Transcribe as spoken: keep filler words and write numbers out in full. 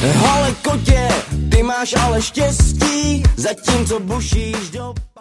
Hole kotě, ty máš ale štěstí, zatímco bušíš do...